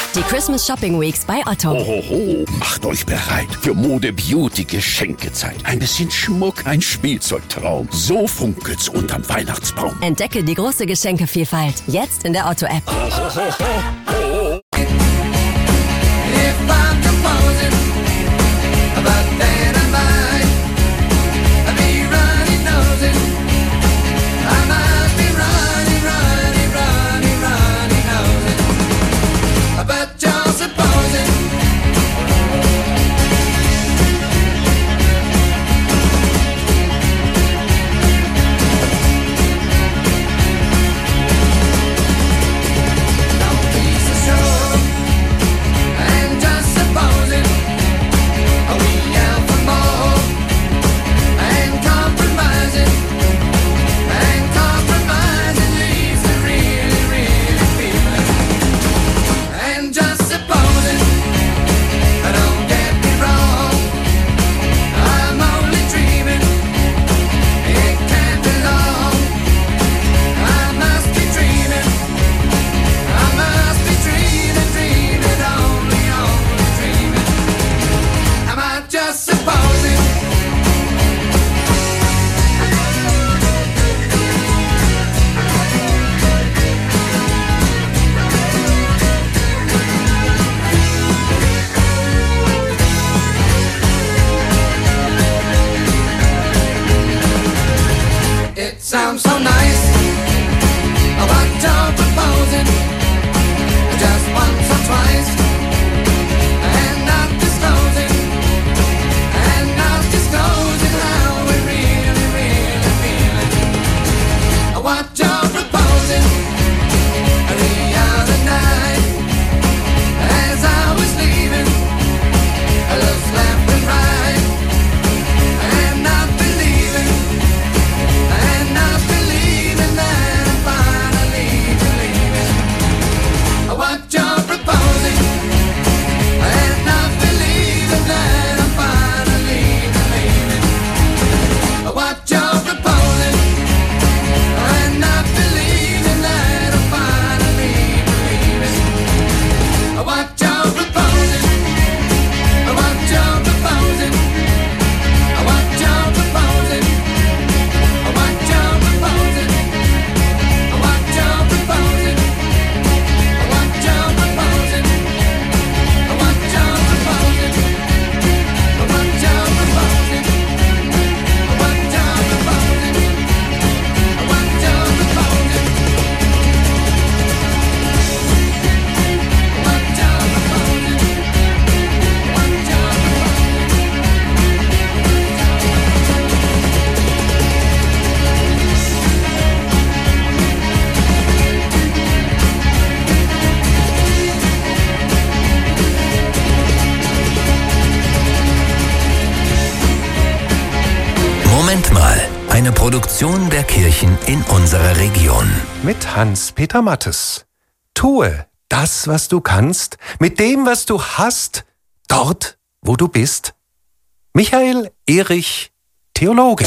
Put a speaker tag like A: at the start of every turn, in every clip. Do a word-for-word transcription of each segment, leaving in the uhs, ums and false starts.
A: Die Christmas Shopping Weeks bei Otto.
B: Ohoho, macht euch bereit für Mode-Beauty-Geschenkezeit. Ein bisschen Schmuck, ein Spielzeugtraum. So funkelt's unterm Weihnachtsbaum.
A: Entdecke die große Geschenkevielfalt. Jetzt in der Otto-App.
C: Sounds so nice, but don't propose it just once or twice, and not disclosing, and not disclosing how we really, really feel it. What you're proposing the other night, as I was leaving, I looked left and right, and not believing. Not believing that I'm finally believing what you're proposing, and not believing that I'm finally believing what you're proposing, and not believing that I'm finally believing what you're proposing, what you're proposing, what you're proposing.
D: Moment mal, eine Produktion der Kirchen in unserer Region.
E: Mit Hans-Peter Mattes. Tue das, was du kannst, mit dem, was du hast, dort, wo du bist. Michael Erich, Theologe.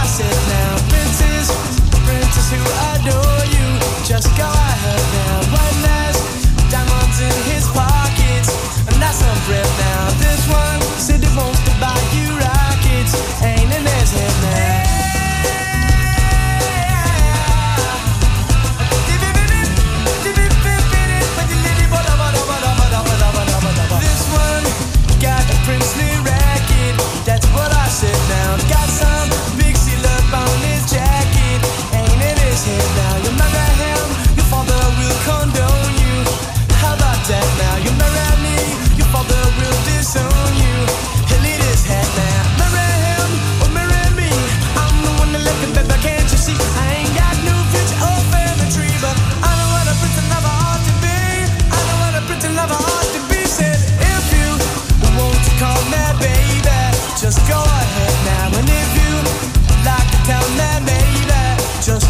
F: Who adore you, just go ahead now.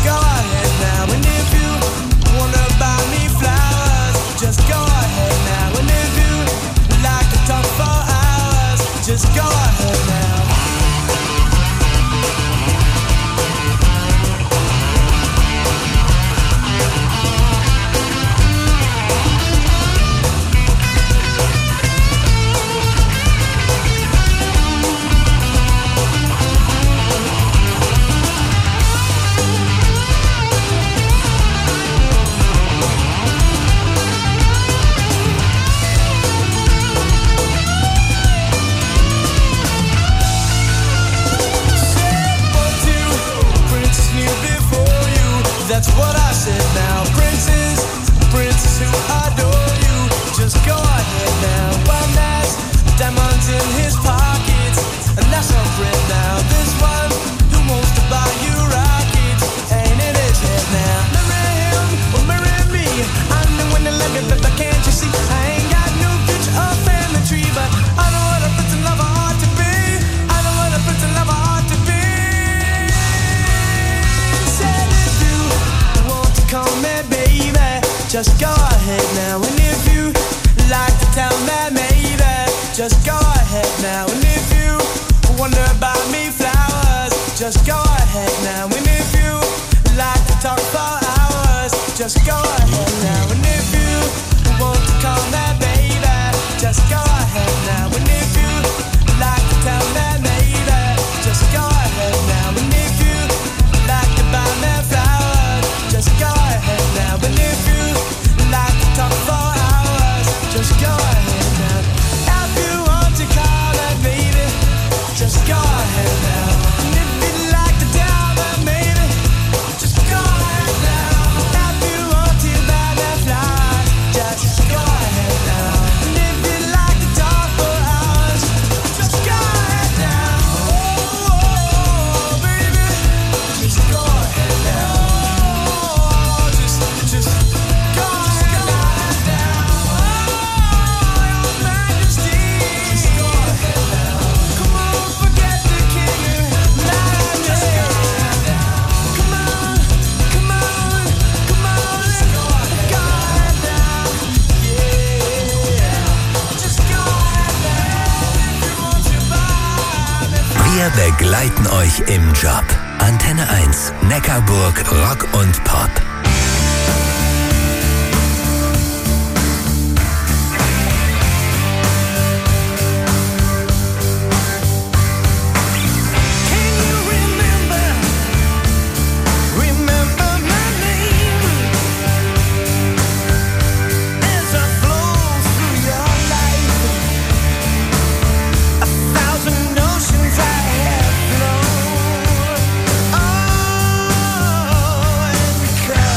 C: go ahead now. And if you wanna buy me flowers, just go ahead now. And if you like to talk for hours, just go ahead now. That's what I said now. Princes, princes who adore you, just go ahead now. One has diamonds in his pockets, and that's our friend now. This one who wants to buy you rockets, ain't in his head now. Marry him or marry me, I'm the one that love you, but can't you see? I ain't got no future or family tree, but I know what a prince and lover ought to be. I know what a prince and lover ought to be. Said if you want to call me baby, just go ahead now. And if you like to tell me maybe, just go ahead now. And if you wonder about me flowers, just go ahead now. And if you like to talk for hours, just go ahead now. And if you want to call me baby, just go ahead now. And if you like to tell me maybe, just go ahead now. And if you like to buy me flowers, just go ahead now. And if you like to talk for hours, just go ahead now. If you want to call me baby, just go ahead now. And if you like to tell me maybe, just go ahead now. If you want to buy me flowers, just go ahead now. And if you like to talk for hours, just go ahead now. Oh, oh, baby, just go ahead now. Oh, just, just go ahead now. Oh, your majesty, just go ahead now. Come on, forget the king and majesty. Come on, come on, come on, go ahead now. Yeah, just go ahead now. If you want to buy me.
D: Wir begleiten euch im Job. Antenne eins, Neckarburg, Rock und Pop.
C: Can you remember, remember my name? As I flow through your life, a thousand oceans I have flown. Oh, and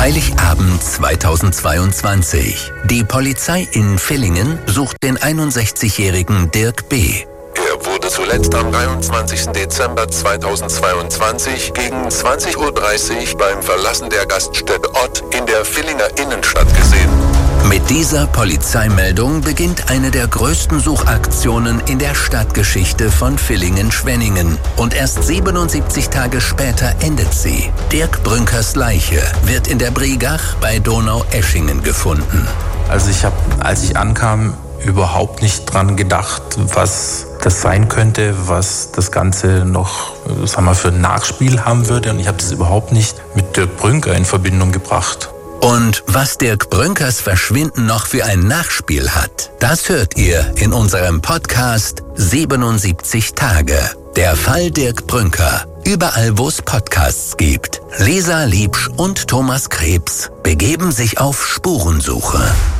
D: Heiligabend zweitausendzweiundzwanzig. Die Polizei in Villingen sucht den einundsechzigjährigen Dirk B.
F: Er wurde zuletzt am dreiundzwanzigsten Dezember zweitausendzweiundzwanzig gegen zwanzig Uhr dreißig beim Verlassen der Gaststätte Ott in der Villinger Innenstadt gesehen.
D: Mit dieser Polizeimeldung beginnt eine der größten Suchaktionen in der Stadtgeschichte von Villingen-Schwenningen. Und erst siebenundsiebzig Tage später endet sie. Dirk Brünkers Leiche wird in der Brigach bei Donaueschingen gefunden.
G: Also ich habe, als ich ankam, überhaupt nicht dran gedacht, was das sein könnte, was das Ganze noch, sagen wir, für ein Nachspiel haben würde. Und ich habe das überhaupt nicht mit Dirk Brünker in Verbindung gebracht.
D: Und was Dirk Brünkers Verschwinden noch für ein Nachspiel hat, das hört ihr in unserem Podcast siebenundsiebzig Tage. Der Fall Dirk Brünker. Überall, wo es Podcasts gibt. Lisa Liebsch und Thomas Krebs begeben sich auf Spurensuche.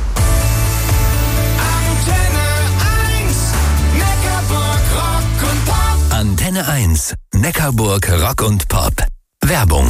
D: Antenne eins, Neckarburg Rock und Pop. Werbung.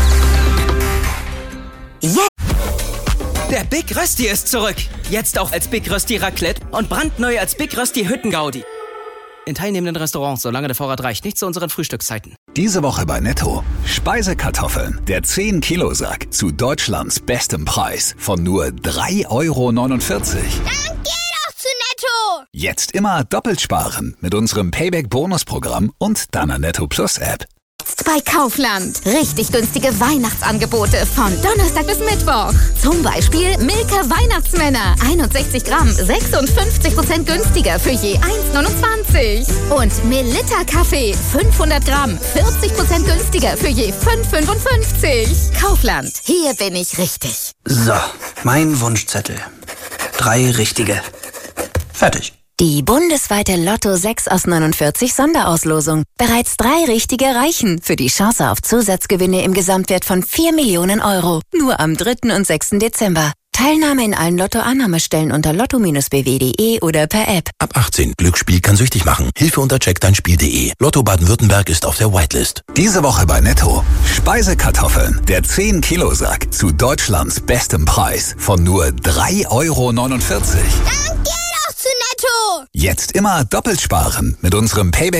A: Yeah.
H: Der Big Rösti ist zurück. Jetzt auch als Big Rösti Raclette und brandneu als Big Rösti Hüttengaudi. In teilnehmenden Restaurants, solange der Vorrat reicht, nicht zu unseren Frühstückszeiten.
I: Diese Woche bei Netto. Speisekartoffeln. Der zehn Kilo Sack zu Deutschlands bestem Preis von nur drei Euro neunundvierzig.
J: Dann geh doch zu Netto!
I: Jetzt immer doppelt sparen mit unserem Payback-Bonus-Programm und deiner Netto Plus App.
J: Bei Kaufland. Richtig günstige Weihnachtsangebote von Donnerstag bis Mittwoch. Zum Beispiel Milka Weihnachtsmänner. einundsechzig Gramm, sechsundfünfzig Prozent günstiger für je eins neunundzwanzig. Und Melitta Kaffee, fünfhundert Gramm, vierzig Prozent günstiger für je fünf fünfundfünfzig. Kaufland. Hier bin ich richtig.
K: So, mein Wunschzettel. Drei richtige. Fertig.
A: Die bundesweite Lotto sechs aus neunundvierzig Sonderauslosung. Bereits drei richtige reichen für die Chance auf Zusatzgewinne im Gesamtwert von vier Millionen Euro. Nur am dritten und sechsten Dezember. Teilnahme in allen Lottoannahmestellen unter lotto Bindestrich b w punkt de oder per App.
L: Ab achtzehn. Glücksspiel kann süchtig machen. Hilfe unter check dein spiel punkt de. Lotto Baden-Württemberg ist auf der Whitelist.
I: Diese Woche bei Netto. Speisekartoffeln. Der zehn Kilo Sack zu Deutschlands bestem Preis von nur drei Euro neunundvierzig.
J: Dann geh doch zu Netto!
I: Jetzt immer doppelt sparen mit unserem Payback